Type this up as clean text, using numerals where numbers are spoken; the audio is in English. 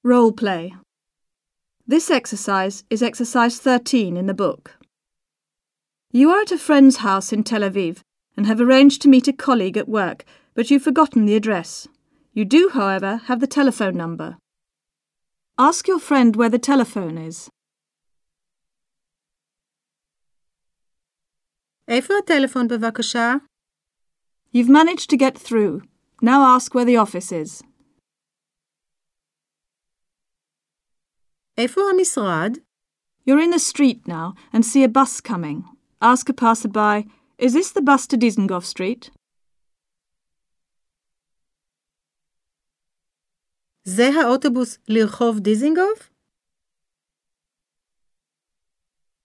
Role play. This exercise is exercise 13 in the book. You are at a friend's house in Tel Aviv and have arranged to meet a colleague at work, but you've forgotten the address. You do, however, have the telephone number. Ask your friend where the telephone is. איפה הטלפון בבקשה? You've managed to get through. Now ask where the office is. איפה המשרד? You're in the street now and see a bus coming. Ask a passerby, is this the bus to Dizengoff Street? זה האוטובוס לרחוב דיזינגוף?